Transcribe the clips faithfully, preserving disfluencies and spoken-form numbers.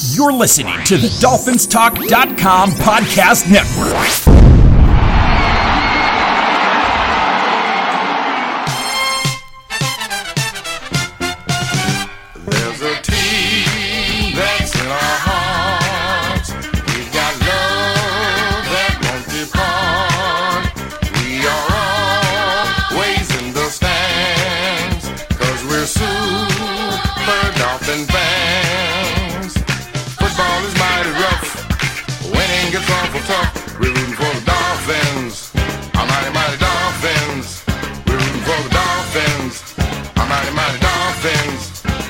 You're listening to the Dolphins Talk dot com podcast network. There's a team that's in our hearts. We've got love that won't depart. We are always in the stands, 'cause we're super Dolphin fans. Football is mighty rough. Winning gets awful tough. We're rooting for the Dolphins. Our mighty, mighty Dolphins. We're rooting for the Dolphins. Our mighty, mighty Dolphins.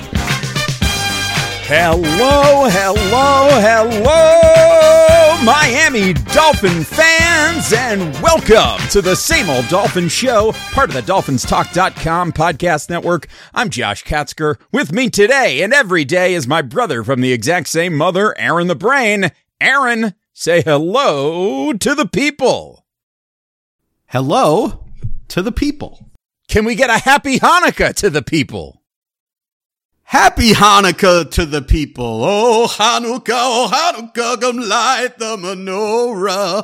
Hello, hello, hello, Miami Dolphin fans, and welcome to the Same Old Dolphin Show, part of the Dolphins Talk dot com podcast network. I'm Josh Katzker. With me today and every day is my brother from the exact same mother, Aaron the Brain. Aaron, say hello to the people. Hello to the people. Can we get a happy Hanukkah to the people? Happy Hanukkah to the people. Oh, Hanukkah, oh, Hanukkah, come light the menorah.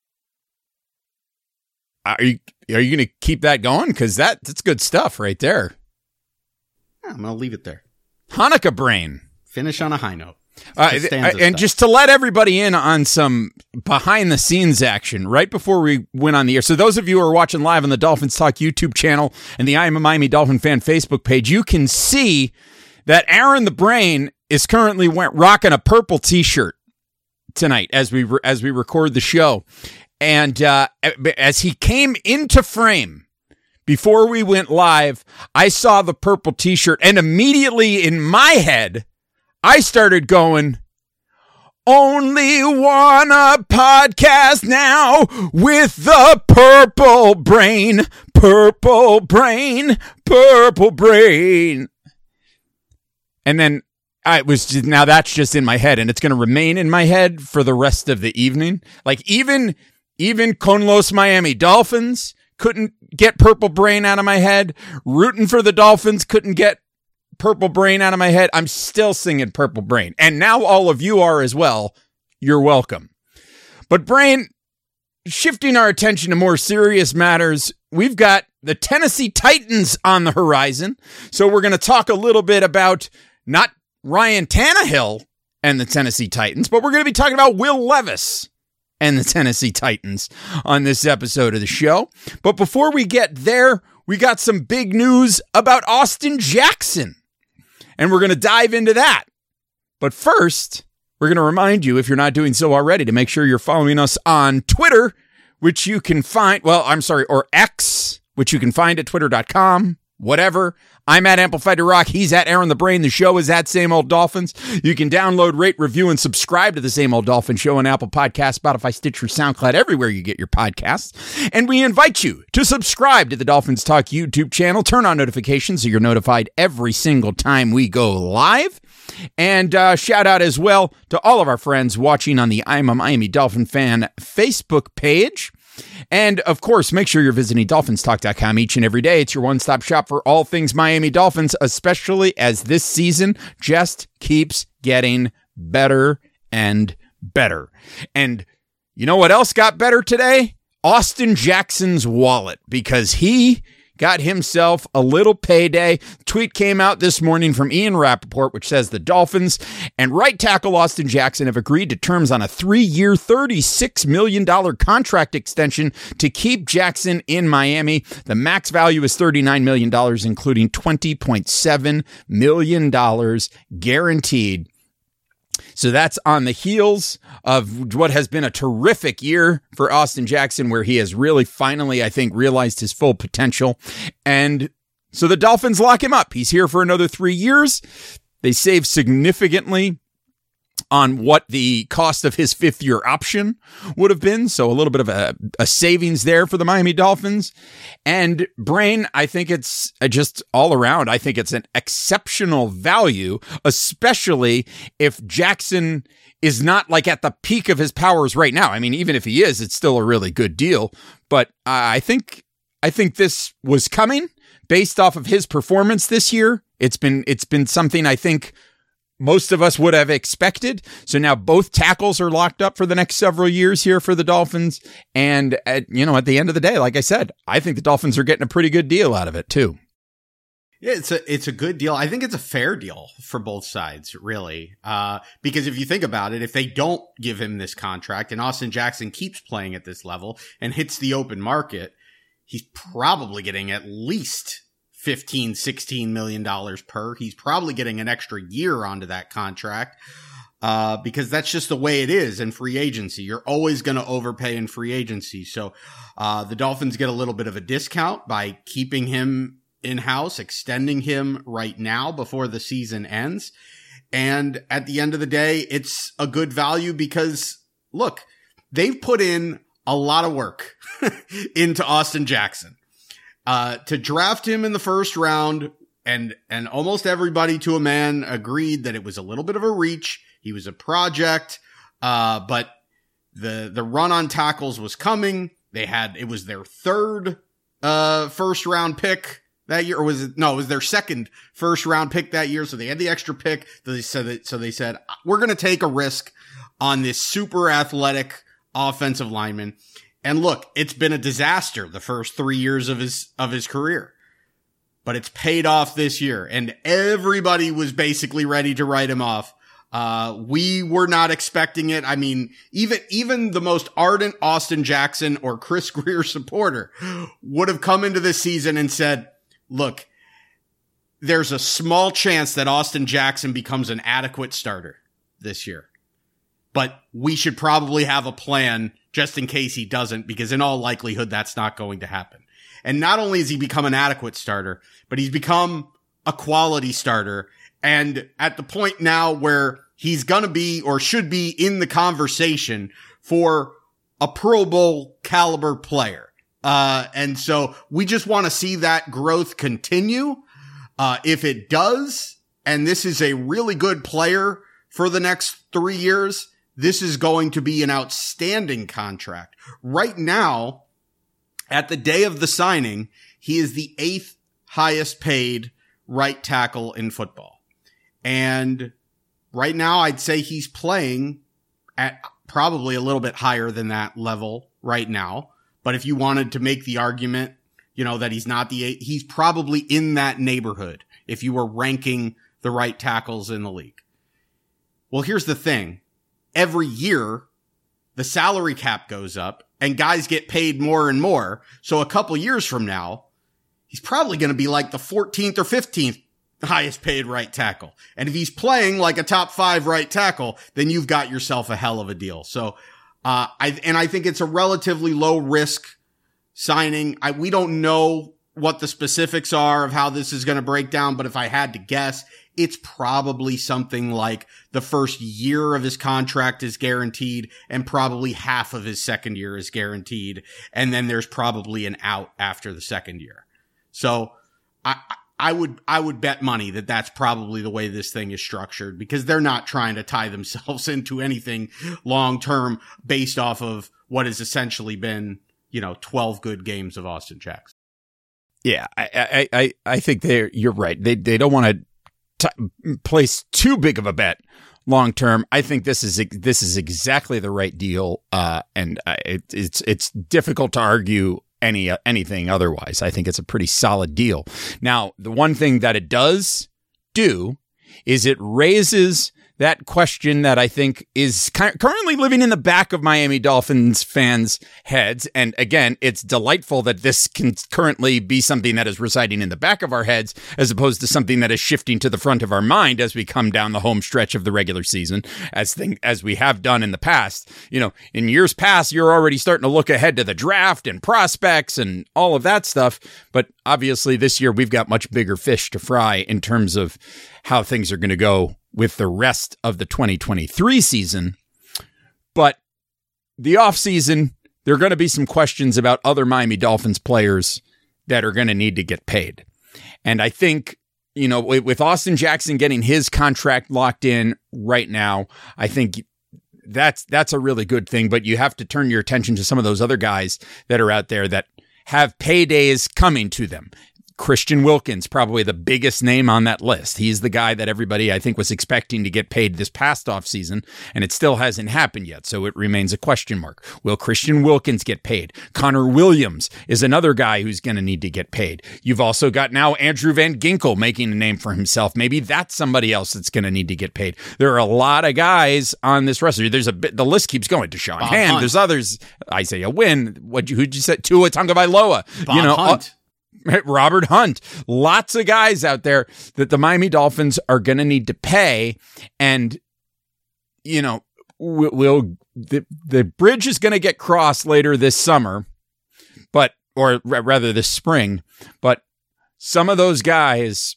Are you are you going to keep that going? Because that, that's good stuff right there. I'm going to leave it there. Hanukkah brain. Finish on a high note. Uh, and stuff. Just to let everybody in on some behind-the-scenes action right before we went on the air. So those of you who are watching live on the Dolphins Talk YouTube channel and the I Am a Miami Dolphin Fan Facebook page, you can see that Aaron the Brain is currently went rocking a purple T-shirt tonight as we re- as we record the show. And uh, as he came into frame before we went live, I saw the purple T-shirt, and immediately in my head, I started going, only wanna podcast now with the purple brain, purple brain, purple brain. And then I was just, now that's just in my head, and it's going to remain in my head for the rest of the evening. Like even, even Con Los Miami Dolphins couldn't get purple brain out of my head. Rooting for the Dolphins couldn't get purple brain out of my head. I'm still singing purple brain. And now all of you are as well. You're welcome. But brain, shifting our attention to more serious matters, we've got the Tennessee Titans on the horizon. So we're going to talk a little bit about not Ryan Tannehill and the Tennessee Titans, but we're going to be talking about Will Levis and the Tennessee Titans on this episode of the show. But before we get there, we got some big news about Austin Jackson, and we're going to dive into that. But first, we're going to remind you, if you're not doing so already, to make sure you're following us on Twitter, which you can find, well, I'm sorry, or X, which you can find at twitter dot com, whatever. I'm at Amplified to Rock. He's at Aaron the Brain. The show is at Same Old Dolphins. You can download, rate, review, and subscribe to the Same Old Dolphin Show on Apple Podcasts, Spotify, Stitcher, SoundCloud, everywhere you get your podcasts. And we invite you to subscribe to the Dolphins Talk YouTube channel. Turn on notifications so you're notified every single time we go live. And uh, shout out as well to all of our friends watching on the I'm a Miami Dolphin Fan Facebook page. And, of course, make sure you're visiting Dolphins Talk dot com each and every day. It's your one-stop shop for all things Miami Dolphins, especially as this season just keeps getting better and better. And you know what else got better today? Austin Jackson's wallet, because he got himself a little payday. Tweet came out this morning from Ian Rappaport, which says the Dolphins and right tackle Austin Jackson have agreed to terms on a three-year, thirty-six million dollars contract extension to keep Jackson in Miami. The max value is thirty-nine million dollars, including twenty point seven million dollars guaranteed. So that's on the heels of what has been a terrific year for Austin Jackson, where he has really finally, I think, realized his full potential. And so the Dolphins lock him up. He's here for another three years. They save significantly on what the cost of his fifth year option would have been. So a little bit of a, a savings there for the Miami Dolphins. And Brain, I think it's just all around. I think it's an exceptional value, especially if Jackson is not like at the peak of his powers right now. I mean, even if he is, it's still a really good deal. But I think, I think this was coming based off of his performance this year. It's been, it's been something I think most of us would have expected. So now both tackles are locked up for the next several years here for the Dolphins. And, at, you know, at the end of the day, like I said, I think the Dolphins are getting a pretty good deal out of it, too. Yeah, it's a it's a good deal. I think it's a fair deal for both sides, really. Uh, because if you think about it, if they don't give him this contract and Austin Jackson keeps playing at this level and hits the open market, he's probably getting at least fifteen, sixteen million dollars per. He's probably getting an extra year onto that contract. Uh, because that's just the way it is in free agency. You're always going to overpay in free agency. So, uh, the Dolphins get a little bit of a discount by keeping him in-house, extending him right now before the season ends. And at the end of the day, it's a good value because, look, they've put in a lot of work into Austin Jackson. Uh, to draft him in the first round, and and almost everybody to a man agreed that it was a little bit of a reach. He was a project, uh, but the the run on tackles was coming. They had, it was their third uh, first round pick that year, or was it? No, it was their second first round pick that year. So they had the extra pick. So they said, that, so they said, we're going to take a risk on this super athletic offensive lineman. And look, it's been a disaster the first three years of his, of his career, but it's paid off this year. And everybody was basically ready to write him off. Uh, we were not expecting it. I mean, even, even the most ardent Austin Jackson or Chris Grier supporter would have come into this season and said, look, there's a small chance that Austin Jackson becomes an adequate starter this year, but we should probably have a plan just in case he doesn't, because in all likelihood, that's not going to happen. And not only has he become an adequate starter, but he's become a quality starter. And at the point now where he's going to be, or should be, in the conversation for a Pro Bowl caliber player. Uh, and so we just want to see that growth continue. Uh, if it does, and this is a really good player for the next three years, this is going to be an outstanding contract. Right now, at the day of the signing, he is the eighth highest paid right tackle in football. And right now, I'd say he's playing at probably a little bit higher than that level right now. But if you wanted to make the argument, you know, that he's not the eight, he's probably in that neighborhood if you were ranking the right tackles in the league. Well, here's the thing. Every year, the salary cap goes up and guys get paid more and more. So a couple years from now, he's probably going to be like the fourteenth or fifteenth highest paid right tackle. And if he's playing like a top five right tackle, then you've got yourself a hell of a deal. So, uh, I, and I think it's a relatively low risk signing. I, we don't know what the specifics are of how this is going to break down, but if I had to guess, it's probably something like the first year of his contract is guaranteed and probably half of his second year is guaranteed. And then there's probably an out after the second year. So I, I would, I would bet money that that's probably the way this thing is structured, because they're not trying to tie themselves into anything long term based off of what has essentially been, you know, twelve good games of Austin Jackson. Yeah, I, I, I think they're, you're right. They, they don't want to t- place too big of a bet long term. I think this is, this is exactly the right deal. Uh, and uh, it, it's, it's difficult to argue any, uh, anything otherwise. I think it's a pretty solid deal. Now, the one thing that it does do is it raises that question that I think is currently living in the back of Miami Dolphins fans' heads. And again, it's delightful that this can currently be something that is residing in the back of our heads, as opposed to something that is shifting to the front of our mind as we come down the home stretch of the regular season, as thing, as we have done in the past. You know, in years past, you're already starting to look ahead to the draft and prospects and all of that stuff. But obviously this year we've got much bigger fish to fry in terms of how things are going to go with the rest of the twenty twenty-three season. But the offseason, there are going to be some questions about other Miami Dolphins players that are going to need to get paid. And I think, you know, with Austin Jackson getting his contract locked in right now, I think that's that's a really good thing. But you have to turn your attention to some of those other guys that are out there that have paydays coming to them. Christian Wilkins, probably the biggest name on that list. He's the guy that everybody, I think, was expecting to get paid this past offseason, and it still hasn't happened yet, so it remains a question mark. Will Christian Wilkins get paid? Connor Williams is another guy who's going to need to get paid. You've also got now Andrew Van Ginkel making a name for himself. Maybe that's somebody else that's going to need to get paid. There are a lot of guys on this roster. There's a bit, the list keeps going. Deshaun Bob Hand, Hunt. There's others. Isaiah Wynn. What you, who'd you say? Tua Tagovailoa. Bob you know, Hunt. uh, Robert Hunt. Lots of guys out there that the Miami Dolphins are going to need to pay. And, you know, we'll, we'll the, the bridge is going to get crossed later this summer, but, or r- rather this spring, but some of those guys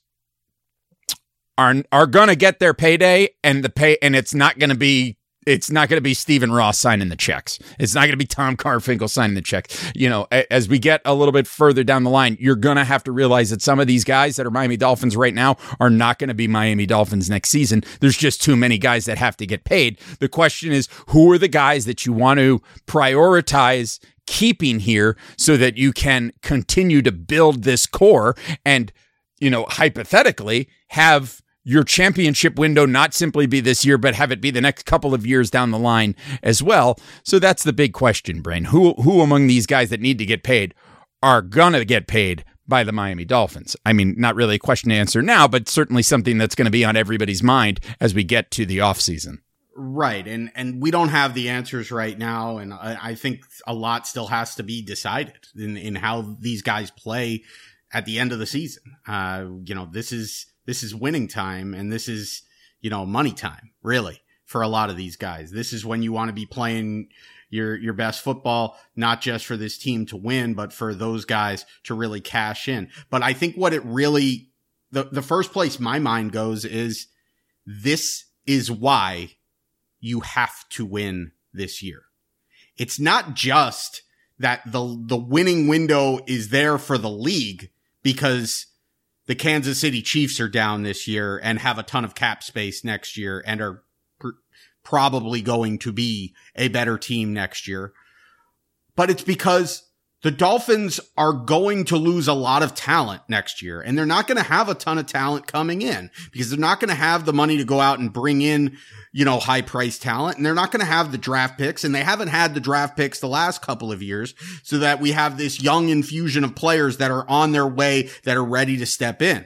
are, are going to get their payday, and the pay, and it's not going to be, It's not going to be Stephen Ross signing the checks. It's not going to be Tom Carfinkel signing the check. You know, as we get a little bit further down the line, you're going to have to realize that some of these guys that are Miami Dolphins right now are not going to be Miami Dolphins next season. There's just too many guys that have to get paid. The question is, who are the guys that you want to prioritize keeping here so that you can continue to build this core and, you know, hypothetically have your championship window not simply be this year, but have it be the next couple of years down the line as well. So that's the big question, Brain. Who who among these guys that need to get paid are going to get paid by the Miami Dolphins? I mean, not really a question to answer now, but certainly something that's going to be on everybody's mind as we get to the offseason. Right. And, and we don't have the answers right now. And I, I think a lot still has to be decided in, in how these guys play at the end of the season. Uh, you know, this is, This is winning time, and this is, you know, money time, really, for a lot of these guys. This is when you want to be playing your your best football, not just for this team to win, but for those guys to really cash in. But I think what it really, the, the first place my mind goes is, this is why you have to win this year. It's not just that the the winning window is there for the league because the Kansas City Chiefs are down this year and have a ton of cap space next year and are pr- probably going to be a better team next year. But it's because the Dolphins are going to lose a lot of talent next year, and they're not going to have a ton of talent coming in because they're not going to have the money to go out and bring in, you know, high priced talent, and they're not going to have the draft picks, and they haven't had the draft picks the last couple of years, so that we have this young infusion of players that are on their way that are ready to step in.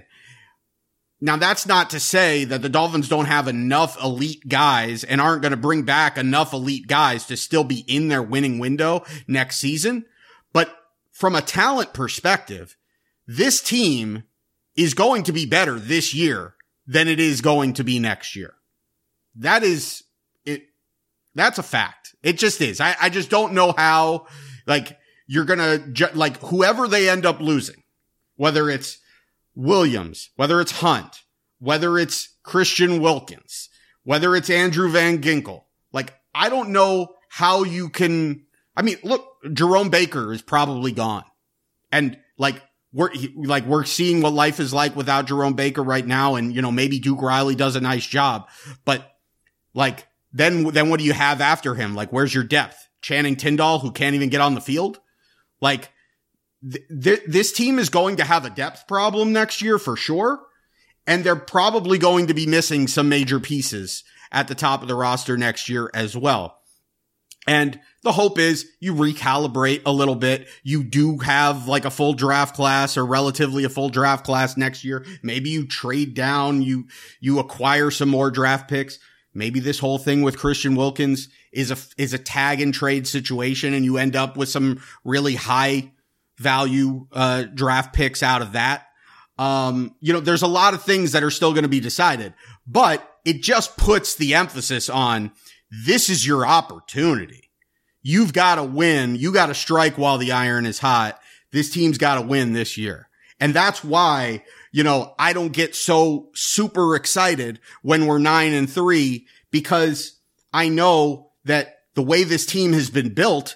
Now, that's not to say that the Dolphins don't have enough elite guys and aren't going to bring back enough elite guys to still be in their winning window next season. But from a talent perspective, this team is going to be better this year than it is going to be next year. That is it. That's a fact. It just is. I, I just don't know how, like, you're going to, ju- like, whoever they end up losing, whether it's Williams, whether it's Hunt, whether it's Christian Wilkins, whether it's Andrew Van Ginkel, like, I don't know how you can, I mean, look, Jerome Baker is probably gone. And like, we're, like, we're seeing what life is like without Jerome Baker right now. And, you know, maybe Duke Riley does a nice job, but like, then, then what do you have after him? Like, where's your depth? Channing Tindall, who can't even get on the field? Like, th- th- this team is going to have a depth problem next year for sure. And they're probably going to be missing some major pieces at the top of the roster next year as well. And the hope is you recalibrate a little bit. You do have like a full draft class or relatively a full draft class next year. Maybe you trade down, you, you acquire some more draft picks. Maybe this whole thing with Christian Wilkins is a, is a tag and trade situation, and you end up with some really high value, uh, draft picks out of that. Um, you know, there's a lot of things that are still going to be decided, but it just puts the emphasis on, this is your opportunity. You've got to win. You got to strike while the iron is hot. This team's got to win this year. And that's why, you know, I don't get so super excited when we're nine and three, because I know that the way this team has been built,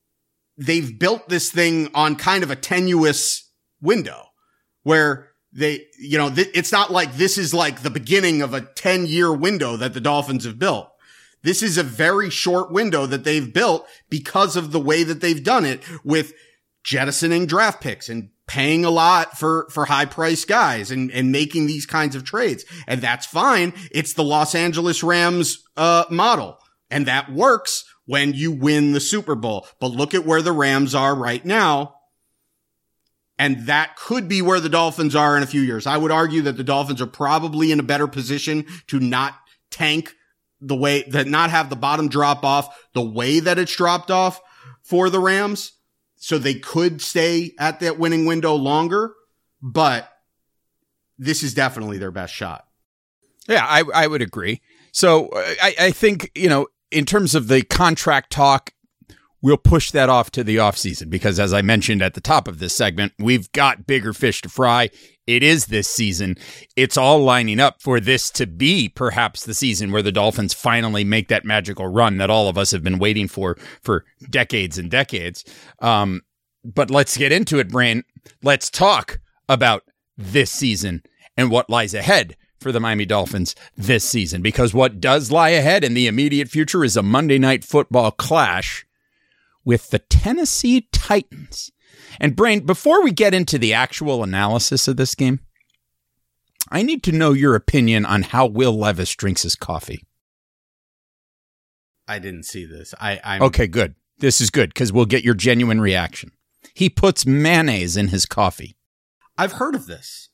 they've built this thing on kind of a tenuous window where they, you know, th- it's not like this is like the beginning of a ten year window that the Dolphins have built. This is a very short window that they've built because of the way that they've done it, with jettisoning draft picks and paying a lot for, for high priced guys and, and making these kinds of trades. And that's fine. It's the Los Angeles Rams, uh, model. And that works when you win the Super Bowl. But look at where the Rams are right now. And that could be where the Dolphins are in a few years. I would argue that the Dolphins are probably in a better position to not tank the way that not have the bottom drop off the way that it's dropped off for the Rams. So they could stay at that winning window longer, but this is definitely their best shot. Yeah, I, I would agree. So I, I think, you know, in terms of the contract talk, we'll push that off to the offseason because, as I mentioned at the top of this segment, we've got bigger fish to fry. It is this season. It's all lining up for this to be perhaps the season where the Dolphins finally make that magical run that all of us have been waiting for for decades and decades. Um, but let's get into it, Brain. Let's talk about this season and what lies ahead for the Miami Dolphins this season, because what does lie ahead in the immediate future is a Monday Night Football clash with the Tennessee Titans. And Brain, before we get into the actual analysis of this game, I need to know your opinion on how Will Levis drinks his coffee. I didn't see this. I, I'm Okay, good. This is good because we'll get your genuine reaction. He puts mayonnaise in his coffee. I've heard of this.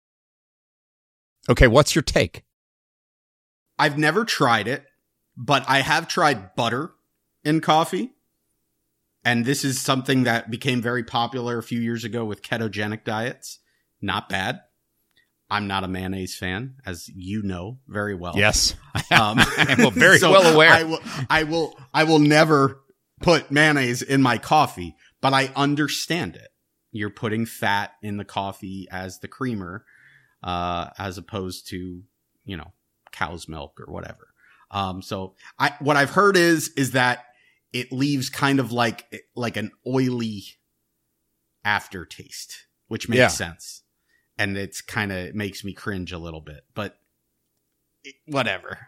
Okay, what's your take? I've never tried it, but I have tried butter in coffee. And this is something that became very popular a few years ago with ketogenic diets. Not bad. I'm not a mayonnaise fan, as you know very well. Yes, Um, I'm very so well aware. I will, I will, I will never put mayonnaise in my coffee, but I understand it. You're putting fat in the coffee as the creamer, uh, as opposed to, you know, cow's milk or whatever. Um, so I, what I've heard is, is that it leaves kind of like, like an oily aftertaste, which makes Yeah. sense. And it's kind of, it makes me cringe a little bit, but it, whatever.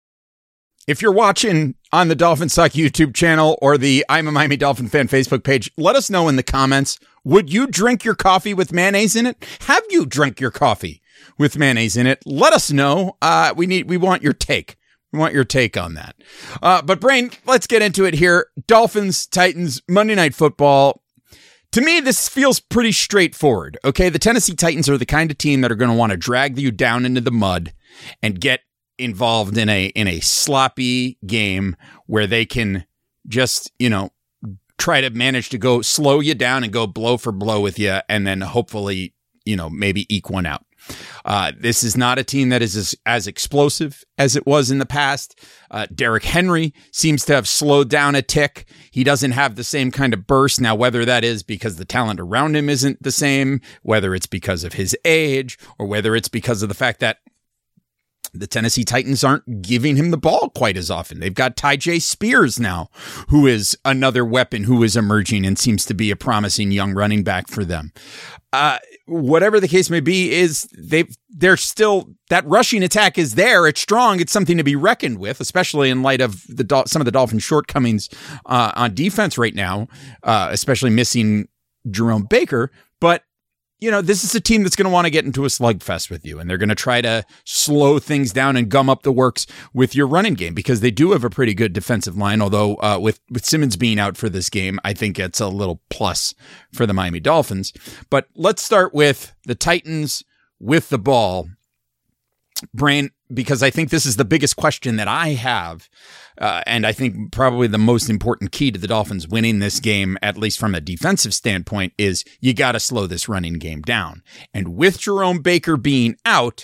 If you're watching on the Dolphins Talk YouTube channel or the I'm a Miami Dolphin fan Facebook page, let us know in the comments. Would you drink your coffee with mayonnaise in it? Have you drunk your coffee with mayonnaise in it? Let us know. Uh, we need, we want your take. We want your take on that. Uh, but Brain, let's get into it here. Dolphins, Titans, Monday Night Football. To me, this feels pretty straightforward. Okay, the Tennessee Titans are the kind of team that are going to want to drag you down into the mud and get involved in a in a sloppy game where they can just, you know, try to manage to go slow you down and go blow for blow with you, and then hopefully, you know, maybe eke one out. Uh, this is not a team that is as, as explosive as it was in the past. Uh, Derrick Henry seems to have slowed down a tick. He doesn't have the same kind of burst. Now, whether that is because the talent around him isn't the same, whether it's because of his age, or whether it's because of the fact that the Tennessee Titans aren't giving him the ball quite as often. They've got Tyjae Spears now, who is another weapon who is emerging and seems to be a promising young running back for them. Uh, whatever the case may be, is they they're still, that rushing attack is there. It's strong. It's something to be reckoned with, especially in light of the Dol- some of the Dolphins' shortcomings uh, on defense right now, uh, especially missing Jerome Baker. But you know, this is a team that's going to want to get into a slugfest with you, and they're going to try to slow things down and gum up the works with your running game because they do have a pretty good defensive line. Although uh, with, with Simmons being out for this game, I think it's a little plus for the Miami Dolphins. But let's start with the Titans with the ball. Brain, because I think this is the biggest question that I have, uh, and I think probably the most important key to the Dolphins winning this game, at least from a defensive standpoint, is you got to slow this running game down. And with Jerome Baker being out,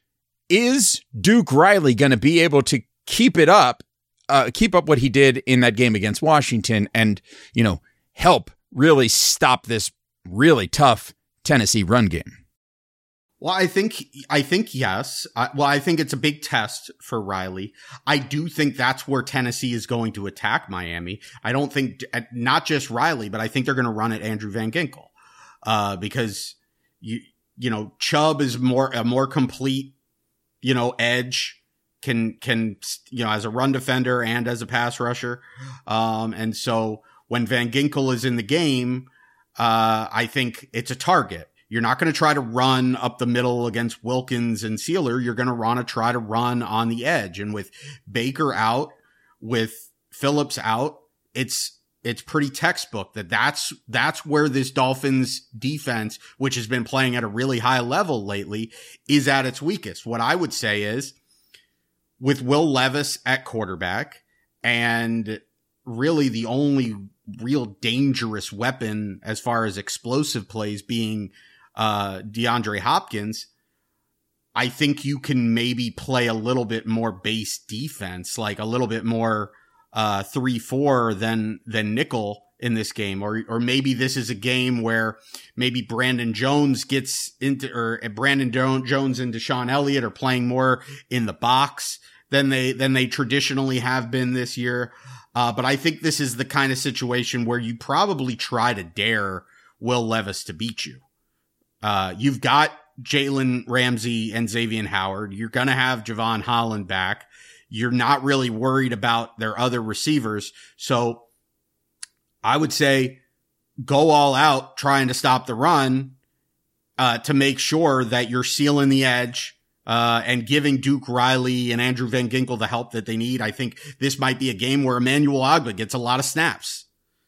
is Duke Riley going to be able to keep it up, uh, keep up what he did in that game against Washington and, you know, help really stop this really tough Tennessee run game? Well, I think, I think yes. I, well, I think it's a big test for Riley. I do think that's where Tennessee is going to attack Miami. I don't think, not just Riley, but I think they're going to run at Andrew Van Ginkel. Uh, because you, you know, Chubb is more, a more complete, you know, edge, can, can, you know, as a run defender and as a pass rusher. Um, and so when Van Ginkel is in the game, uh, I think it's a target. You're not going to try to run up the middle against Wilkins and Sealer. You're going to want to try to run on the edge. And with Baker out, with Phillips out, it's it's pretty textbook that that's that's where this Dolphins defense, which has been playing at a really high level lately, is at its weakest. What I would say is, with Will Levis at quarterback, and really the only real dangerous weapon as far as explosive plays being uh, DeAndre Hopkins, I think you can maybe play a little bit more base defense, like a little bit more uh, three four than than nickel in this game. Or or maybe this is a game where maybe Brandon Jones gets into, or Brandon Jones and Deshaun Elliott are playing more in the box than they than they traditionally have been this year. Uh, but I think this is the kind of situation where you probably try to dare Will Levis to beat you. Uh, you've got Jalen Ramsey and Xavier Howard. You're going to have Javon Holland back. You're not really worried about their other receivers. So I would say go all out trying to stop the run uh, to make sure that you're sealing the edge uh, and giving Duke Riley and Andrew Van Ginkel the help that they need. I think this might be a game where Emmanuel Ogbah gets a lot of snaps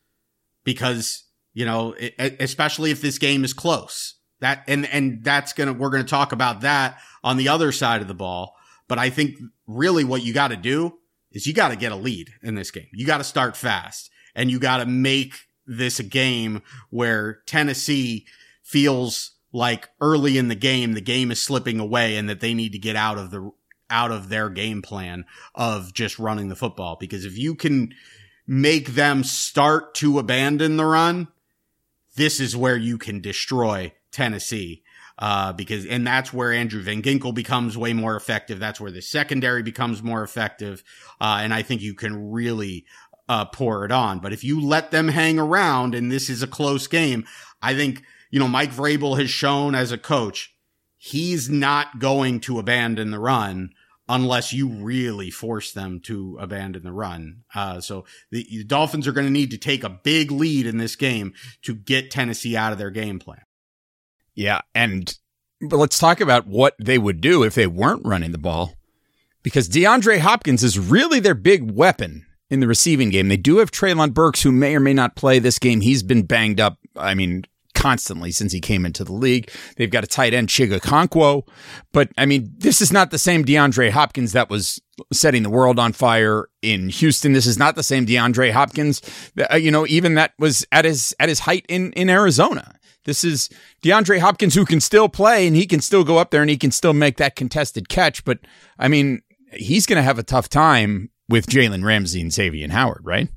because, you know, it, especially if this game is close. That and and that's gonna we're gonna talk about that on the other side of the ball. But I think really what you got to do is you got to get a lead in this game. You got to start fast, and you got to make this a game where Tennessee feels like early in the game the game is slipping away, and that they need to get out of the out of their game plan of just running the football. Because if you can make them start to abandon the run, this is where you can destroy Tennessee, uh, because, and that's where Andrew Van Ginkel becomes way more effective. That's where the secondary becomes more effective. Uh, and I think you can really, uh, pour it on. But if you let them hang around and this is a close game, I think, you know, Mike Vrabel has shown as a coach, he's not going to abandon the run unless you really force them to abandon the run. Uh, so the, the Dolphins are going to need to take a big lead in this game to get Tennessee out of their game plan. Yeah, and but let's talk about what they would do if they weren't running the ball, because DeAndre Hopkins is really their big weapon in the receiving game. They do have Treylon Burks, who may or may not play this game. He's been banged up, I mean, constantly since he came into the league. They've got a tight end, Chig Okonkwo, but I mean, this is not the same DeAndre Hopkins that was setting the world on fire in Houston. This is not the same DeAndre Hopkins that, uh, you know, even that was at his at his height in in Arizona. This is DeAndre Hopkins who can still play, and he can still go up there and he can still make that contested catch. But I mean, he's going to have a tough time with Jalen Ramsey and Xavier Howard, right?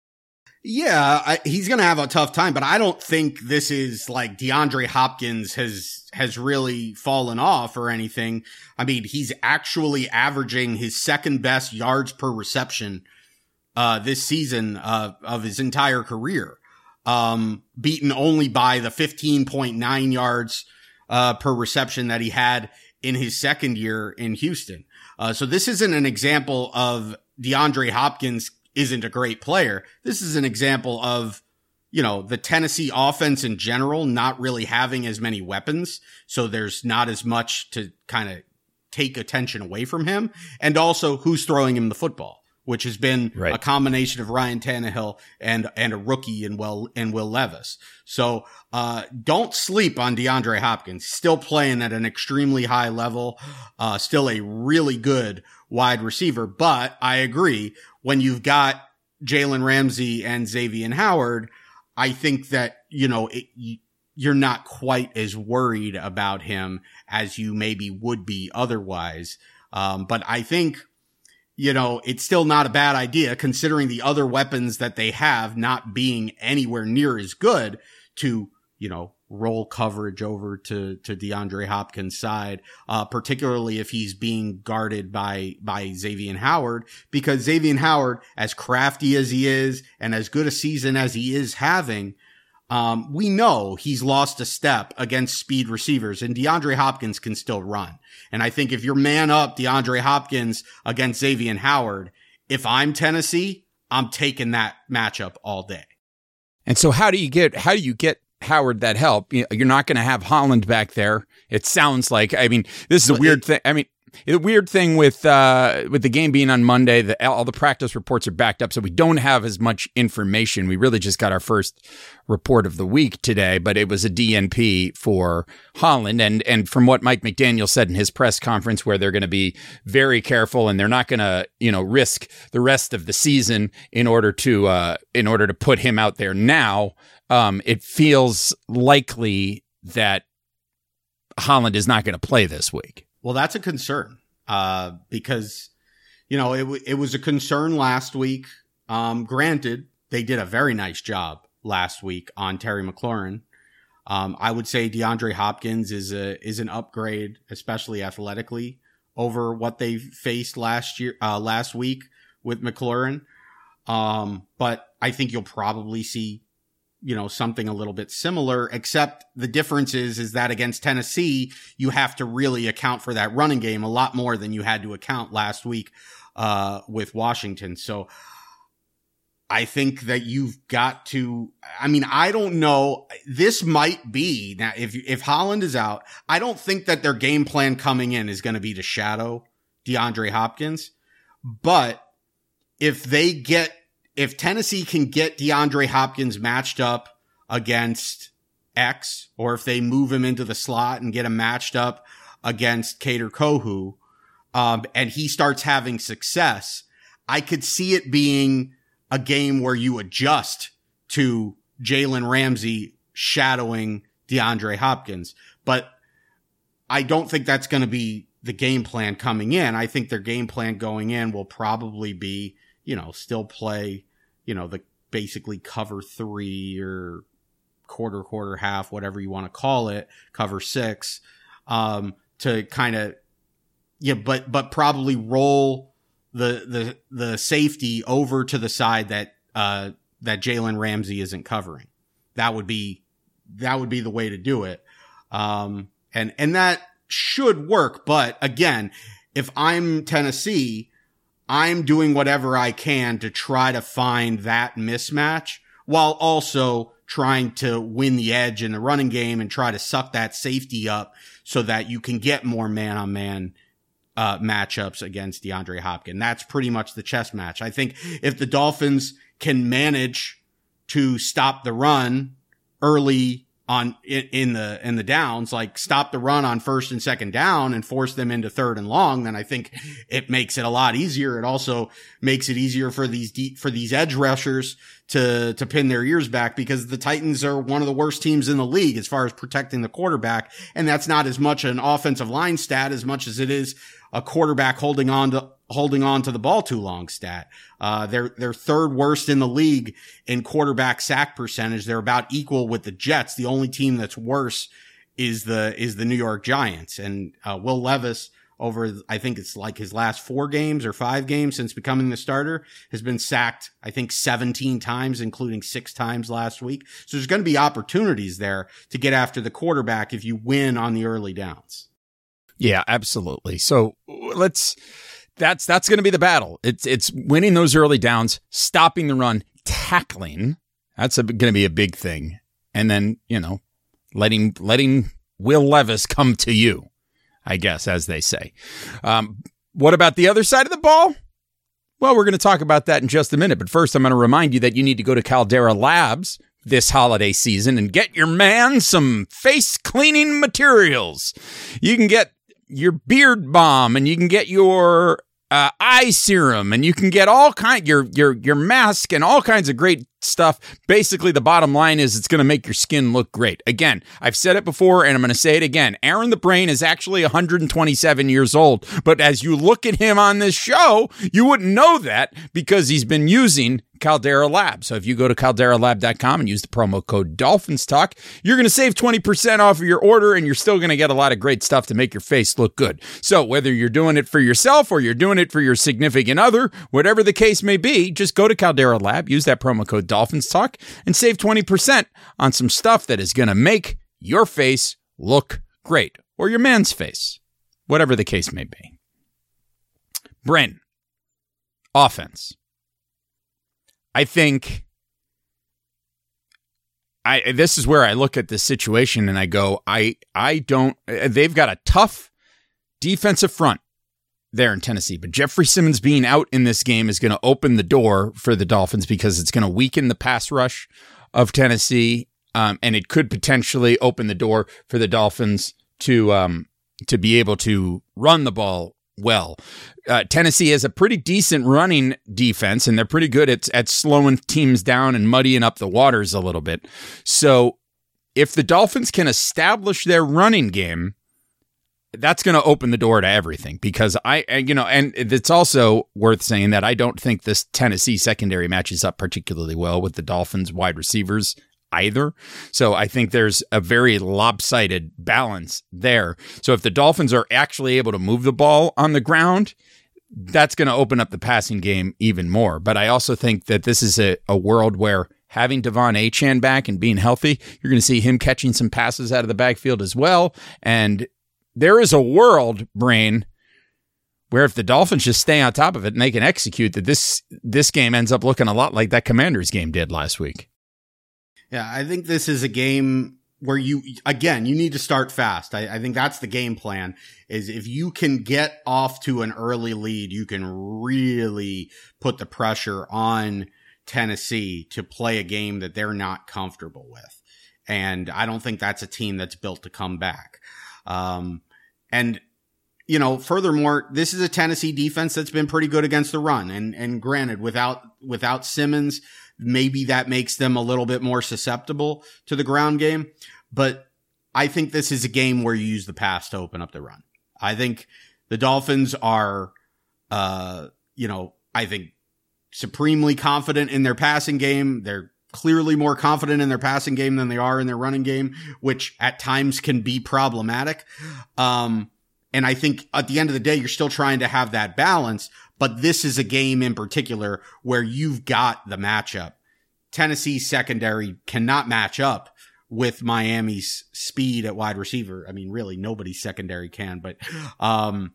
Yeah, I, he's going to have a tough time, but I don't think this is like DeAndre Hopkins has has really fallen off or anything. I mean, he's actually averaging his second best yards per reception uh, this season uh, of his entire career. Um, beaten only by the fifteen point nine yards, uh, per reception that he had in his second year in Houston. Uh, so this isn't an example of DeAndre Hopkins isn't a great player. This is an example of, you know, the Tennessee offense in general not really having as many weapons. So there's not as much to kind of take attention away from him. And also who's throwing him the football, which has been right. a combination of Ryan Tannehill and, and a rookie in Will, in Will Levis. So, uh, don't sleep on DeAndre Hopkins. Still playing at an extremely high level, uh, still a really good wide receiver. But I agree, when you've got Jalen Ramsey and Xavier Howard, I think that, you know, it, you're not quite as worried about him as you maybe would be otherwise. Um, but I think, you know, it's still not a bad idea, considering the other weapons that they have not being anywhere near as good, to, you know, roll coverage over to, to DeAndre Hopkins' side, uh, particularly if he's being guarded by, by Xavier Howard, because Xavier Howard, as crafty as he is and as good a season as he is having, Um, we know he's lost a step against speed receivers, and DeAndre Hopkins can still run. And I think if you're man up DeAndre Hopkins against Xavier Howard, if I'm Tennessee, I'm taking that matchup all day. And so how do you get, how do you get Howard that help. You know, you're not going to have Holland back there. It sounds like, I mean, this is a weird thing. I mean, the weird thing with uh, with the game being on Monday, the, all the practice reports are backed up, so we don't have as much information. We really just got our first report of the week today, but it was a D N P for Holland. And and from what Mike McDaniel said in his press conference, where they're going to be very careful and they're not going to, you know, risk the rest of the season in order to uh, in order to put him out there now, um, it feels likely that Holland is not going to play this week. Well, that's a concern uh, because, you know, it, w- it was a concern last week. Um, granted, they did a very nice job last week on Terry McLaurin. Um, I would say DeAndre Hopkins is a is an upgrade, especially athletically, over what they faced last year, uh, last week with McLaurin. Um, but I think you'll probably see, you know, something a little bit similar, except the difference is, is that against Tennessee, you have to really account for that running game a lot more than you had to account last week, uh, with Washington. So I think that you've got to, I mean, I don't know. This might be now, if, if Holland is out, I don't think that their game plan coming in is going to be to shadow DeAndre Hopkins. But if they get, If Tennessee can get DeAndre Hopkins matched up against X, or if they move him into the slot and get him matched up against Kader Kohou, um, and he starts having success, I could see it being a game where you adjust to Jalen Ramsey shadowing DeAndre Hopkins. But I don't think that's going to be the game plan coming in. I think their game plan going in will probably be, you know, still play, you know, the basically cover three or quarter, quarter, half, whatever you want to call it, cover six, um, to kind of, yeah, but, but probably roll the, the, the safety over to the side that, uh, that Jalen Ramsey isn't covering. That would be, that would be the way to do it. Um, and, and that should work. But again, if I'm Tennessee, I'm doing whatever I can to try to find that mismatch while also trying to win the edge in the running game and try to suck that safety up so that you can get more man-on-man uh, matchups against DeAndre Hopkins. That's pretty much the chess match. I think if the Dolphins can manage to stop the run early on in, in the, in the downs, like stop the run on first and second down and force them into third and long, then I think it makes it a lot easier. It also makes it easier for these deep, for these edge rushers to, to pin their ears back, because the Titans are one of the worst teams in the league as far as protecting the quarterback. And that's not as much an offensive line stat as much as it is a quarterback holding on to, holding on to the ball too long stat. Uh, they're, they're third worst in the league in quarterback sack percentage. They're about equal with the Jets. The only team that's worse is the, is the New York Giants. And, uh, Will Levis over, I think it's like his last four games or five games since becoming the starter, has been sacked, I think seventeen times, including six times last week. So there's going to be opportunities there to get after the quarterback if you win on the early downs. Yeah, absolutely. So let's, That's that's going to be the battle. It's it's winning those early downs, stopping the run, tackling. That's going to be a big thing, and then you know, letting letting Will Levis come to you, I guess, as they say. Um, what about the other side of the ball? Well, we're going to talk about that in just a minute. But first, I'm going to remind you that you need to go to Caldera Labs this holiday season and get your man some face cleaning materials. You can get your beard balm, and you can get your uh, eye serum, and you can get all kind your your your mask and all kinds of great stuff. Basically, the bottom line is it's going to make your skin look great. Again, I've said it before, and I'm going to say it again. Aaron the Brain is actually one hundred twenty-seven years old, but as you look at him on this show, you wouldn't know that because he's been using Caldera Lab. So if you go to caldera lab dot com and use the promo code Dolphins Talk, you're going to save twenty percent off of your order, and you're still going to get a lot of great stuff to make your face look good. So whether you're doing it for yourself or you're doing it for your significant other, whatever the case may be, just go to Caldera Lab, use that promo code Dolphins Talk, and save twenty percent on some stuff that is going to make your face look great, or your man's face, whatever the case may be. Bryn, offense. I think, I this is where I look at this situation and I go, I I don't. They've got a tough defensive front there in Tennessee, but Jeffrey Simmons being out in this game is going to open the door for the Dolphins because it's going to weaken the pass rush of Tennessee, um, and it could potentially open the door for the Dolphins to um, to be able to run the ball well. Uh, Tennessee has a pretty decent running defense, and they're pretty good at, at slowing teams down and muddying up the waters a little bit. So if the Dolphins can establish their running game, that's going to open the door to everything because I, you know, and it's also worth saying that I don't think this Tennessee secondary matches up particularly well with the Dolphins wide receivers either. So I think there's a very lopsided balance there. So if the Dolphins are actually able to move the ball on the ground, that's going to open up the passing game even more. But I also think that this is a, a world where having Devon Achane back and being healthy, you're going to see him catching some passes out of the backfield as well. And there is a world, Brain, where if the Dolphins just stay on top of it and they can execute, that this this game ends up looking a lot like that Commanders game did last week. Yeah, I think this is a game where you, again, you need to start fast. I, I think that's the game plan, is if you can get off to an early lead, you can really put the pressure on Tennessee to play a game that they're not comfortable with. And I don't think that's a team that's built to come back. Um, and, you know, furthermore, this is a Tennessee defense that's been pretty good against the run. And, and granted, without, without Simmons, maybe that makes them a little bit more susceptible to the ground game. But I think this is a game where you use the pass to open up the run. I think the Dolphins are, uh, you know, I think supremely confident in their passing game. They're clearly more confident in their passing game than they are in their running game, which at times can be problematic. Um, and I think at the end of the day, you're still trying to have that balance, but this is a game in particular where you've got the matchup. Tennessee's secondary cannot match up with Miami's speed at wide receiver. I mean, really nobody's secondary can, but, um,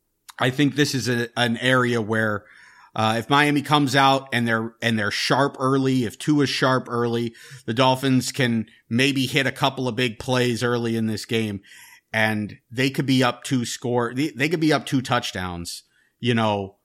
I think this is a, an area where, Uh, if Miami comes out and they're, and they're sharp early, if Tua's sharp early, the Dolphins can maybe hit a couple of big plays early in this game and they could be up two score. They, they could be up two touchdowns, you know,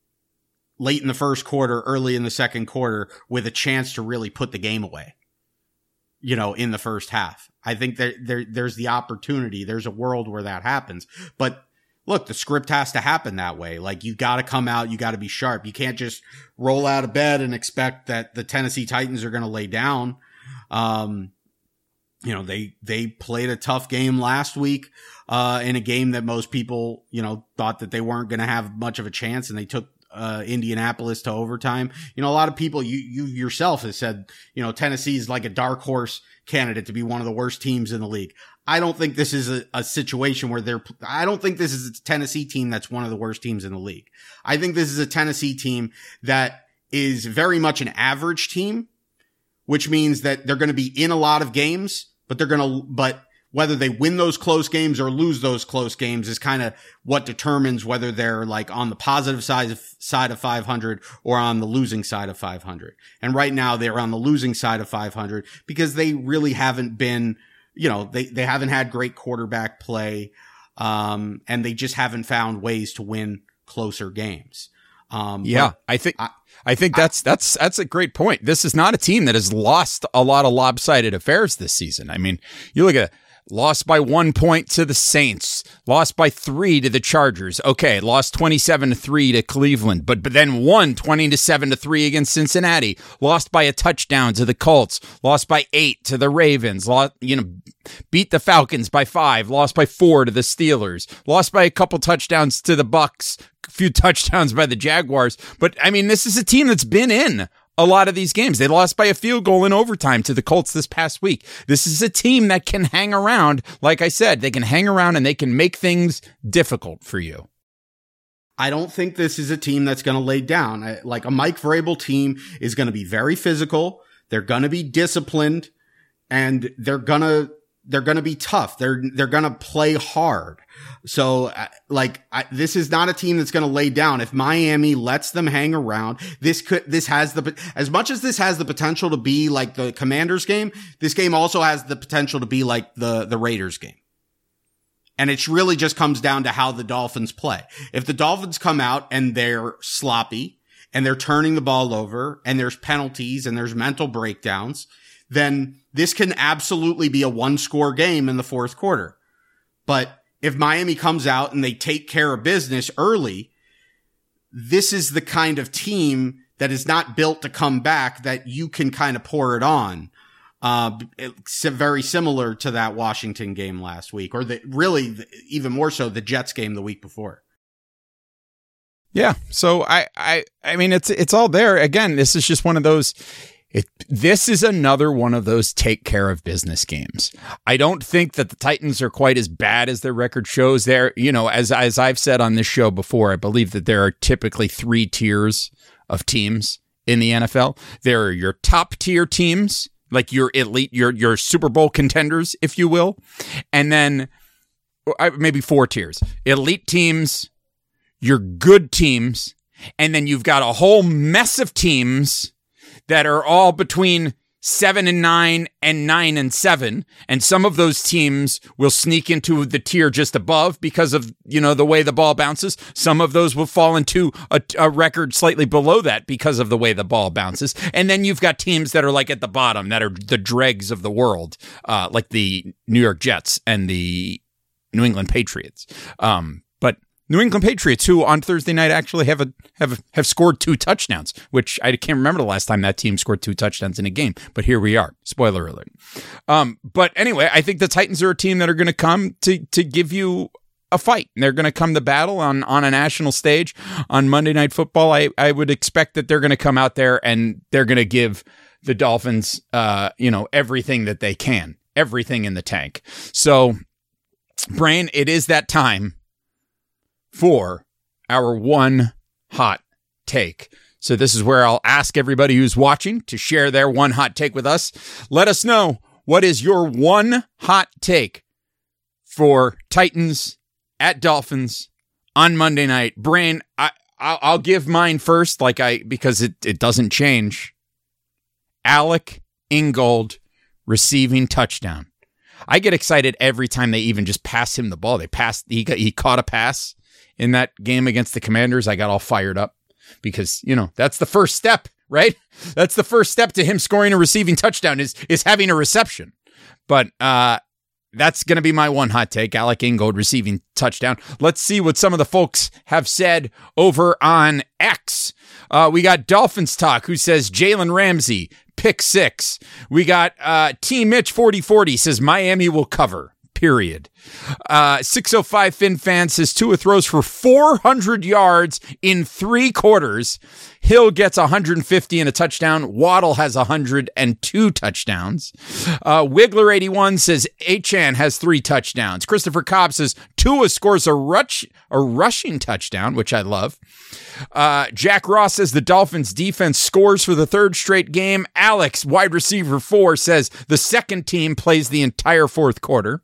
late in the first quarter, early in the second quarter with a chance to really put the game away, you know, in the first half. I think that there, there's the opportunity. There's a world where that happens, but look, the script has to happen that way. Like, you got to come out, you got to be sharp. You can't just roll out of bed and expect that the Tennessee Titans are going to lay down. Um, you know, they, they played a tough game last week, uh, in a game that most people, you know, thought that they weren't going to have much of a chance, and they took, uh, Indianapolis to overtime. You know, a lot of people, you, you yourself have said, you know, Tennessee is like a dark horse candidate to be one of the worst teams in the league. I don't think this is a, a situation where they're, I don't think this is a Tennessee team that's one of the worst teams in the league. I think this is a Tennessee team that is very much an average team, which means that they're going to be in a lot of games, but they're going to, but whether they win those close games or lose those close games is kind of what determines whether they're like on the positive side of, side of five hundred or on the losing side of five hundred. And right now they're on the losing side of five hundred because they really haven't been, you know, they, they haven't had great quarterback play, um, and they just haven't found ways to win closer games. Um, yeah, I think, I, I think that's, that's, that's a great point. This is not a team that has lost a lot of lopsided affairs this season. I mean, you look at lost by one point to the Saints, lost by three to the Chargers. Okay, lost twenty-seven to three to Cleveland, but but then won twenty to seven to three against Cincinnati. Lost by a touchdown to the Colts. Lost by eight to the Ravens. Lost, you know, beat the Falcons by five. Lost by four to the Steelers. Lost by a couple touchdowns to the Bucks. A few touchdowns by the Jaguars. But I mean, this is a team that's been in a lot of these games. They lost by a field goal in overtime to the Colts this past week. This is a team that can hang around. Like I said, they can hang around and they can make things difficult for you. I don't think this is a team that's going to lay down. Like, a Mike Vrabel team is going to be very physical. They're going to be disciplined, and they're going to they're going to be tough. They're, they're going to play hard. So, uh, like, I, this is not a team that's going to lay down. If Miami lets them hang around, this could, this has the, as much as this has the potential to be like the Commanders game, this game also has the potential to be like the, the Raiders game. And it really just comes down to how the Dolphins play. If the Dolphins come out and they're sloppy and they're turning the ball over and there's penalties and there's mental breakdowns, then this can absolutely be a one score game in the fourth quarter. But if Miami comes out and they take care of business early, this is the kind of team that is not built to come back that you can kind of pour it on. Uh, it's very similar to that Washington game last week, or the really even more so the Jets game the week before. Yeah. So I, I, I mean, it's, it's all there. Again, this is just one of those, it, this is another one of those take care of business games. I don't think that the Titans are quite as bad as their record shows there. You know, as, as I've said on this show before, I believe that there are typically three tiers of teams in the N F L. There are your top tier teams, like your elite, your your Super Bowl contenders, if you will. And then maybe four tiers. Elite teams, your good teams, and then you've got a whole mess of teams that are all between seven and nine and nine and seven. And some of those teams will sneak into the tier just above because of, you know, the way the ball bounces. Some of those will fall into a, a record slightly below that because of the way the ball bounces. And then you've got teams that are like at the bottom, that are the dregs of the world, uh, like the New York Jets and the New England Patriots. Um, but New England Patriots, who on Thursday night actually have a, have have scored two touchdowns, which I can't remember the last time that team scored two touchdowns in a game. But here we are. Spoiler alert. Um, but anyway, I think the Titans are a team that are going to come to to give you a fight. They're going to come to battle on on a national stage on Monday Night Football. I I would expect that they're going to come out there and they're going to give the Dolphins, uh, you know, everything that they can, everything in the tank. So, Brain, it is that time for our one hot take. So this is where I'll ask everybody who's watching to share their one hot take with us. Let us know, what is your one hot take for Titans at Dolphins on Monday night? Brain, I, I'll, I'll give mine first, like I because it, it doesn't change. Alec Ingold receiving touchdown. I get excited every time they even just pass him the ball. They passed. He got, he caught a pass in that game against the Commanders. I got all fired up because, you know, that's the first step, right? That's the first step to him scoring a receiving touchdown is, is having a reception. But uh, that's going to be my one hot take. Alec Ingold receiving touchdown. Let's see what some of the folks have said over on X. Uh, we got Dolphins Talk, who says Jalen Ramsey, pick six. We got uh, T Mitch forty forty says Miami will cover. Period. Uh, six oh five Fin Fan says Tua throws for four hundred yards in three quarters. Hill gets one hundred fifty and a touchdown. Waddle has one hundred two touchdowns. Uh, Wiggler eighty-one says Achane has three touchdowns. Christopher Cobb says Tua scores a rush, a rushing touchdown, which I love. Uh, Jack Ross says the Dolphins defense scores for the third straight game. Alex, wide receiver four, says the second team plays the entire fourth quarter.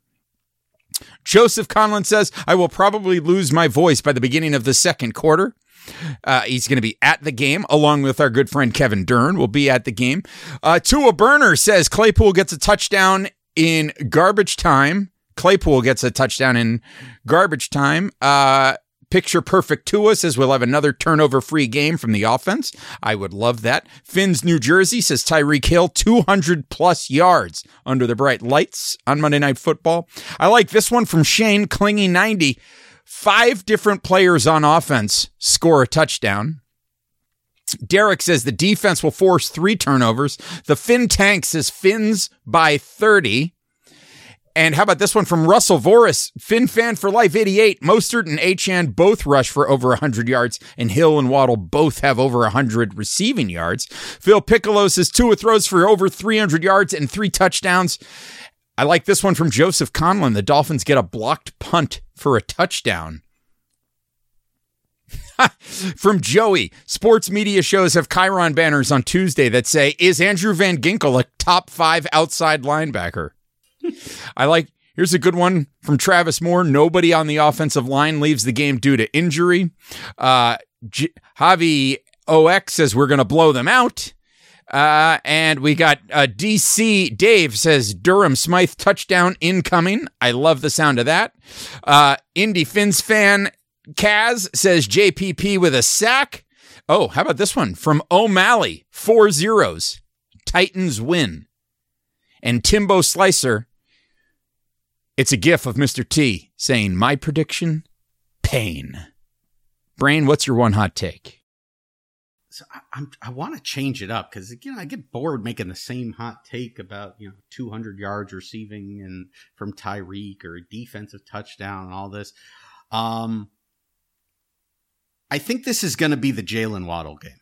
Joseph Conlon says, I will probably lose my voice by the beginning of the second quarter. Uh, he's going to be at the game, along with our good friend Kevin Dern will be at the game. Uh, Tua Burner says Claypool gets a touchdown in garbage time. Claypool gets a touchdown in garbage time. Uh, Picture Perfect Tua says we'll have another turnover-free game from the offense. I would love that. Finn's New Jersey says Tyreek Hill, two hundred plus yards under the bright lights on Monday Night Football. I like this one from Shane Clingy ninety. Five different players on offense score a touchdown. Derek says the defense will force three turnovers. The Finn Tank says Finns by thirty. And how about this one from Russell Voris, Fin Fan for Life eighty-eight. Mostert and Achane both rush for over one hundred yards, and Hill and Waddle both have over one hundred receiving yards. Phil Piccolo says Tua throws for over three hundred yards and three touchdowns. I like this one from Joseph Conlon. The Dolphins get a blocked punt for a touchdown. From Joey, sports media shows have Chiron banners on Tuesday that say, is Andrew Van Ginkel a top five outside linebacker? I like, here's a good one from Travis Moore. Nobody on the offensive line leaves the game due to injury. Uh, J- Javi O X says we're going to blow them out. Uh, and we got uh, D C Dave says Durham Smythe touchdown incoming. I love the sound of that. Uh, Indy Fins fan Kaz says J P P with a sack. Oh, how about this one from O'Malley? Four zeros. Titans win. And Timbo Slicer, it's a gif of Mister T saying, my prediction, pain. Brain, what's your one hot take? So I, I'm, I want to change it up because, you know, I get bored making the same hot take about, you know, two hundred yards receiving and from Tyreek or a defensive touchdown and all this. Um, I think this is going to be the Jalen Waddle game.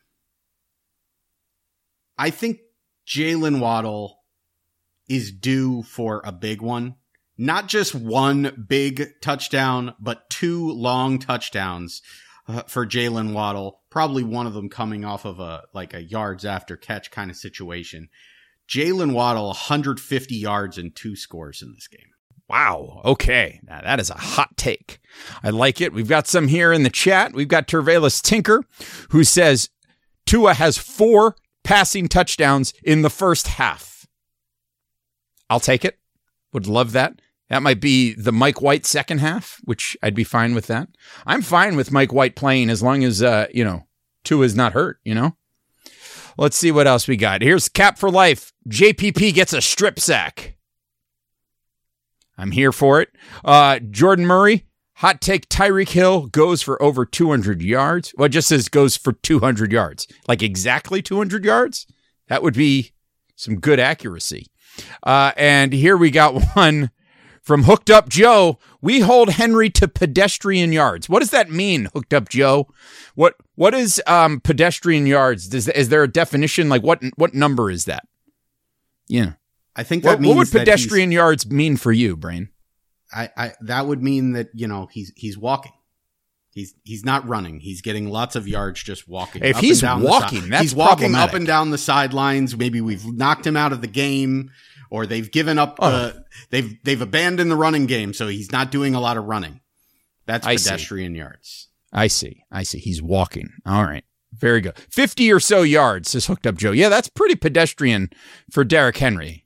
I think Jalen Waddle is due for a big one. Not just one big touchdown, but two long touchdowns uh, for Jalen Waddle. Probably one of them coming off of a like a yards after catch kind of situation. Jalen Waddle, one hundred fifty yards and two scores in this game. Wow. Okay. Now that is a hot take. I like it. We've got some here in the chat. We've got Tervelis Tinker, who says Tua has four passing touchdowns in the first half. I'll take it. Would love that. That might be the Mike White second half, which I'd be fine with that. I'm fine with Mike White playing as long as, uh, you know, Tua's not hurt, you know? Let's see what else we got. Here's Cap for Life. J P P gets a strip sack. I'm here for it. Uh, Jordan Murray, hot take, Tyreek Hill goes for over two hundred yards. Well, it just says goes for two hundred yards. Like exactly two hundred yards? That would be some good accuracy. Uh, and here we got one from Hooked Up Joe. We hold Henry to pedestrian yards. What does that mean, Hooked Up Joe? What What is um, pedestrian yards? Does Is there a definition? Like what what number is that? Yeah. I think that what, means what would that pedestrian yards mean for you, Brain? I, I that would mean that, you know, he's he's walking. He's he's not running. He's getting lots of yards just walking. If up he's and down walking, the si- that's he's walking problematic. up and down the sidelines. Maybe we've knocked him out of the game, or they've given up. Oh. Uh, they've they've abandoned the running game, so he's not doing a lot of running. That's I see. pedestrian yards. I see. I see. He's walking. All right. Very good. fifty or so yards, says Hooked Up Joe. Yeah, that's pretty pedestrian for Derrick Henry.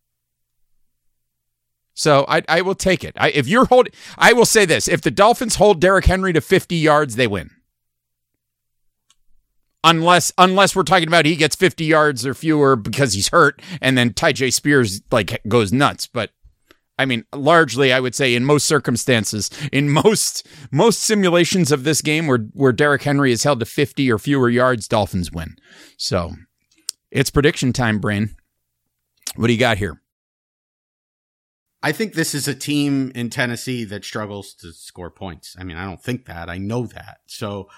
So I I will take it. I, if you're holding, I will say this: if the Dolphins hold Derrick Henry to fifty yards, they win. Unless unless we're talking about he gets fifty yards or fewer because he's hurt, and then Tyjae Spears like goes nuts. But I mean, largely, I would say in most circumstances, in most most simulations of this game where where Derrick Henry is held to fifty or fewer yards, Dolphins win. So it's prediction time, Brain. What do you got here? I think this is a team in Tennessee that struggles to score points. I mean, I don't think that. I know that. So,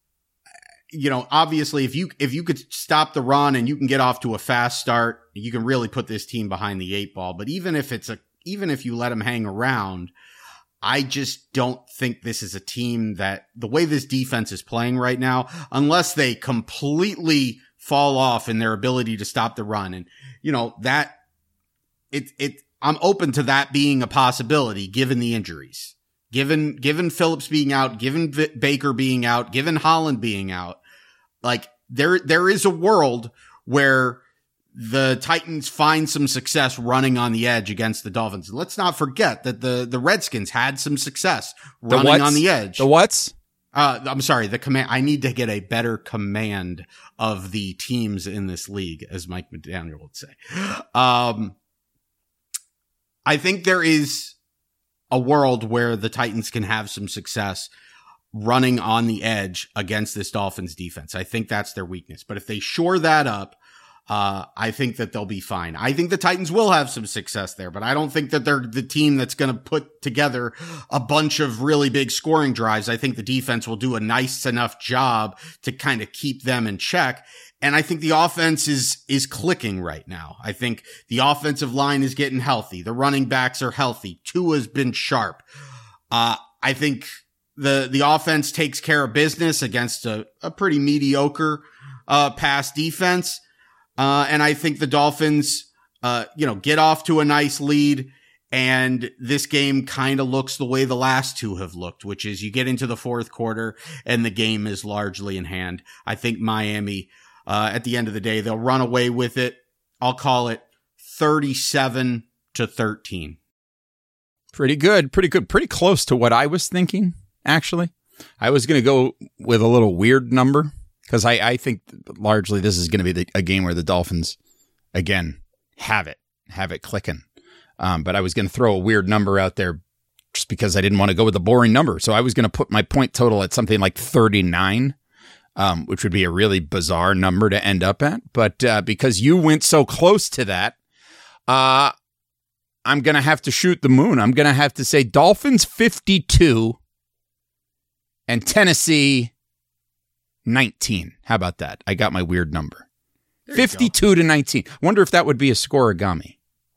you know, obviously, if you if you could stop the run and you can get off to a fast start, you can really put this team behind the eight ball. But even if it's a even if you let them hang around, I just don't think this is a team that the way this defense is playing right now, unless they completely fall off in their ability to stop the run, and you know that it it. I'm open to that being a possibility given the injuries, given, given Phillips being out, given v- Baker being out, given Holland being out. Like there, there is a world where the Titans find some success running on the edge against the Dolphins. Let's not forget that the, the Redskins had some success running on the edge. The what's? Uh, I'm sorry, the command. I need to get a better command of the teams in this league, as Mike McDaniel would say. Um, I think there is a world where the Titans can have some success running on the edge against this Dolphins defense. I think that's their weakness. But if they shore that up, uh, I think that they'll be fine. I think the Titans will have some success there, but I don't think that they're the team that's going to put together a bunch of really big scoring drives. I think the defense will do a nice enough job to kind of keep them in check. And I think the offense is, is clicking right now. I think the offensive line is getting healthy. The running backs are healthy. Tua's been sharp. Uh, I think the, the offense takes care of business against a, a pretty mediocre, uh, pass defense. Uh, and I think the Dolphins, uh, you know, get off to a nice lead And this game kind of looks the way the last two have looked, which is you get into the fourth quarter and the game is largely in hand. I think Miami, uh, at the end of the day, they'll run away with it. I'll call it thirty-seven to thirteen. Pretty good. Pretty good. Pretty close to what I was thinking, actually. I was going to go with a little weird number because I, I think largely this is going to be the, a game where the Dolphins, again, have it, have it clicking. Um, but I was going to throw a weird number out there just because I didn't want to go with a boring number. So I was going to put my point total at something like thirty-nine, um, which would be a really bizarre number to end up at. But uh, because you went so close to that, uh, I'm going to have to shoot the moon. I'm going to have to say Dolphins fifty-two and Tennessee nineteen. How about that? I got my weird number. fifty-two to nineteen. Wonder if that would be a scoregami.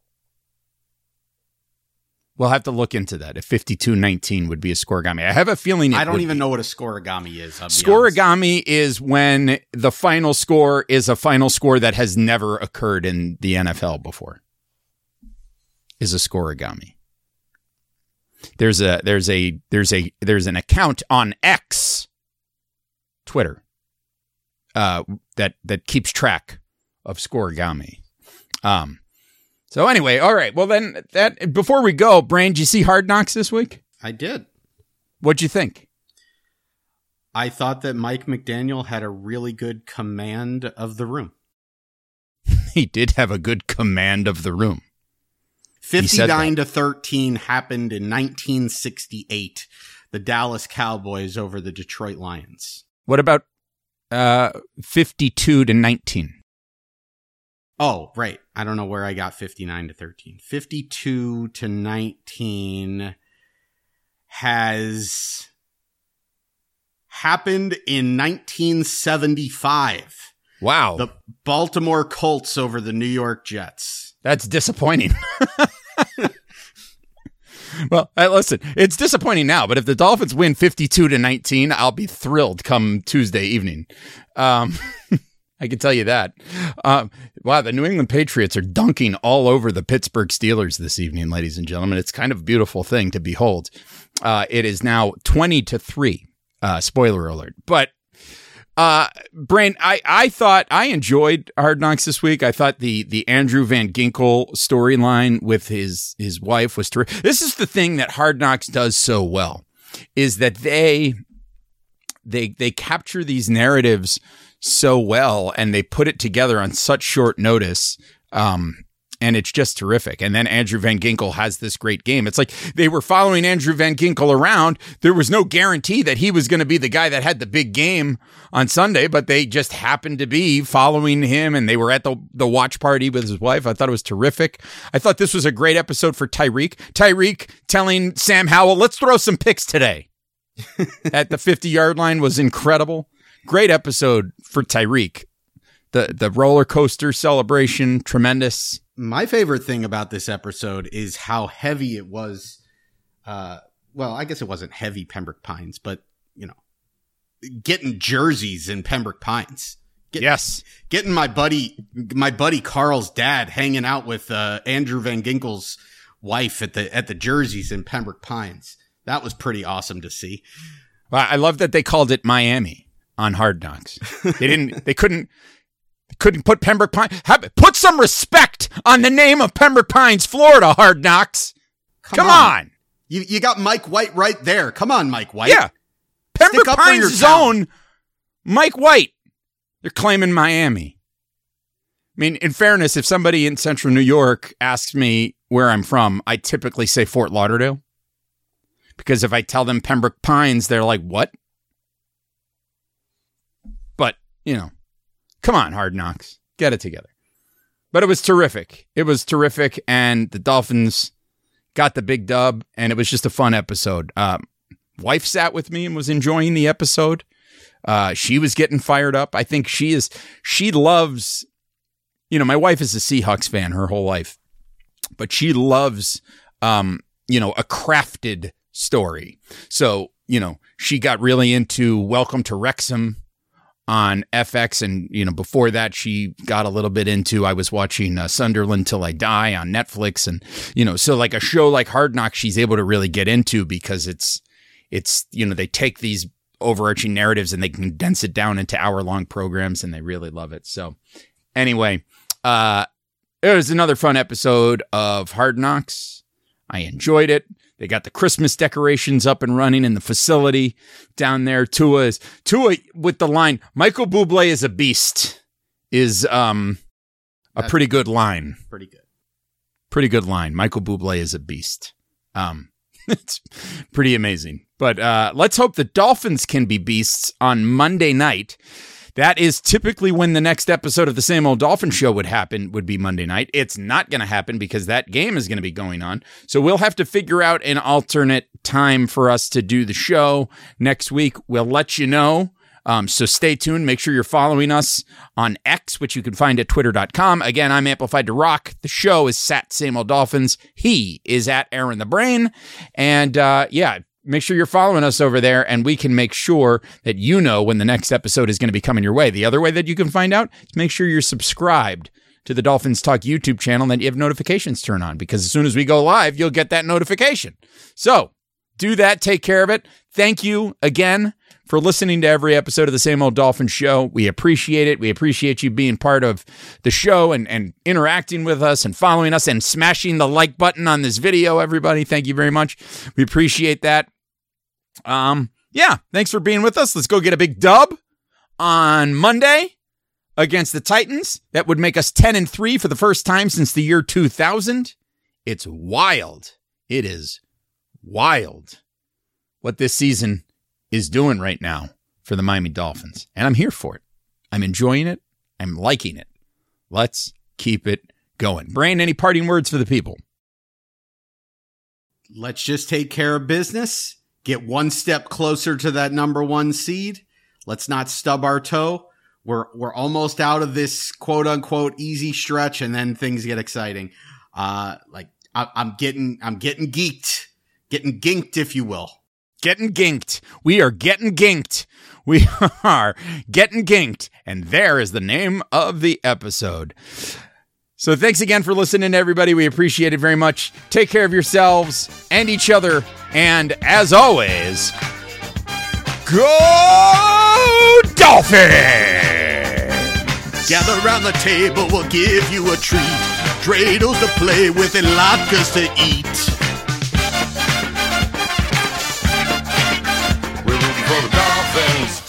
We'll have to look into that. If fifty-two nineteen would be a scoregami. I have a feeling it I don't would even be. know what a scoregami is. I'll be honest. Scoregami is when the final score is a final score that has never occurred in the N F L before. Is a scoregami. There's a there's a there's a there's an account on X, Twitter, uh, that that keeps track of scoregami. Um. So anyway, all right. Well, then that before we go, Brain, did you see Hard Knocks this week? I did. What'd you think? I thought that Mike McDaniel had a really good command of the room. He did have a good command of the room. fifty-nine to thirteen happened in nineteen sixty-eight. The Dallas Cowboys over the Detroit Lions. What about uh, fifty-two to nineteen? Oh, right. I don't know where I got fifty-nine to thirteen. fifty-two to nineteen has happened in nineteen seventy-five. Wow. The Baltimore Colts over the New York Jets. That's disappointing. Well, uh, listen, it's disappointing now, but if the Dolphins win fifty-two to nineteen, I'll be thrilled come Tuesday evening. Um, I can tell you that. Um, wow, the New England Patriots are dunking all over the Pittsburgh Steelers this evening, ladies and gentlemen. It's kind of a beautiful thing to behold. Uh, it is now twenty to three. Uh, spoiler alert. But Uh, Brain, I, I thought I enjoyed Hard Knocks this week. I thought the, the Andrew Van Ginkel storyline with his, his wife was terrific. This is the thing that Hard Knocks does so well, is that they, they, they capture these narratives so well and they put it together on such short notice. Um, And it's just terrific. And then Andrew Van Ginkel has this great game. It's like they were following Andrew Van Ginkel around. There was no guarantee that he was going to be the guy that had the big game on Sunday, but they just happened to be following him, and they were at the, the watch party with his wife. I thought it was terrific. I thought this was a great episode for Tyreek. Tyreek telling Sam Howell, let's throw some picks today at the fifty-yard line was incredible. Great episode for Tyreek. The, the roller coaster celebration, tremendous. My favorite thing about this episode is how heavy it was. Uh, well, I guess it wasn't heavy Pembroke Pines, but, you know, getting jerseys in Pembroke Pines. Get, Yes. Getting my buddy, my buddy Carl's dad hanging out with uh, Andrew Van Ginkel's wife at the at the jerseys in Pembroke Pines. That was pretty awesome to see. Well, I love that they called it Miami on Hard Knocks. They didn't, they couldn't, couldn't put Pembroke Pines. Have, put some respect on the name of Pembroke Pines, Florida, Hard Knocks. Come, Come on. on. You you got Mike White right there. Come on, Mike White. Yeah. Pembroke up for Pines' your zone, Mike White. They're claiming Miami. I mean, in fairness, if somebody in central New York asks me where I'm from, I typically say Fort Lauderdale. Because if I tell them Pembroke Pines, they're like, what? But, you know, come on, Hard Knocks. Get it together. But it was terrific. It was terrific, and the Dolphins got the big dub, and it was just a fun episode. Um, wife sat with me and was enjoying the episode. Uh, she was getting fired up. I think she is, she loves, you know, my wife is a Seahawks fan her whole life, but she loves, um, you know, a crafted story. So, you know, she got really into Welcome to Wrexham on F X, and you know before that she got a little bit into. I was watching uh, Sunderland Till I Die on Netflix, and you know so like a show like Hard Knocks, she's able to really get into because it's it's you know they take these overarching narratives and they condense it down into hour long programs, and they really love it. So anyway, uh, it was another fun episode of Hard Knocks. I enjoyed it. They got the Christmas decorations up and running in the facility down there. Tua is Tua with the line, Michael Bublé is a beast, is um a That's pretty good line. Pretty good. Pretty good line. Michael Bublé is a beast. Um, it's pretty amazing. But uh, let's hope the Dolphins can be beasts on Monday night. That is typically when the next episode of the Same Old Dolphin Show would happen, would be Monday night. It's not going to happen because that game is going to be going on. So we'll have to figure out an alternate time for us to do the show next week. We'll let you know. Um, so stay tuned. Make sure you're following us on X, which you can find at twitter dot com. Again, I'm Amplified to Rock. The show is at Same Old Dolphins. He is at Aaron the Brain. And uh, yeah, make sure you're following us over there, and we can make sure that you know when the next episode is going to be coming your way. The other way that you can find out is make sure you're subscribed to the Dolphins Talk YouTube channel, and that you have notifications turned on, because as soon as we go live, you'll get that notification. So do that. Take care of it. Thank you again for listening to every episode of the Same Old Dolphin Show. We appreciate it. We appreciate you being part of the show and, and interacting with us and following us and smashing the like button on this video, everybody. Thank you very much. We appreciate that. Um, yeah, thanks for being with us. Let's go get a big dub on Monday against the Titans. That would make us ten and three for the first time since the year two thousand. It's wild. It is wild what this season is doing right now for the Miami Dolphins. And I'm here for it. I'm enjoying it. I'm liking it. Let's keep it going. Brain, any parting words for the people? Let's just take care of business. Get one step closer to that number one seed. Let's not stub our toe. We're we're almost out of this quote unquote easy stretch, and then things get exciting. Uh, like I, I'm getting I'm getting geeked, getting ginked, if you will. Getting ginked. We are getting ginked. We are getting ginked. And there is the name of the episode. So thanks again for listening, everybody. We appreciate it very much. Take care of yourselves and each other. And as always, go Dolphins! Gather around the table, we'll give you a treat. Dreidels to play with and latkes to eat. We're rooting for the Dolphins.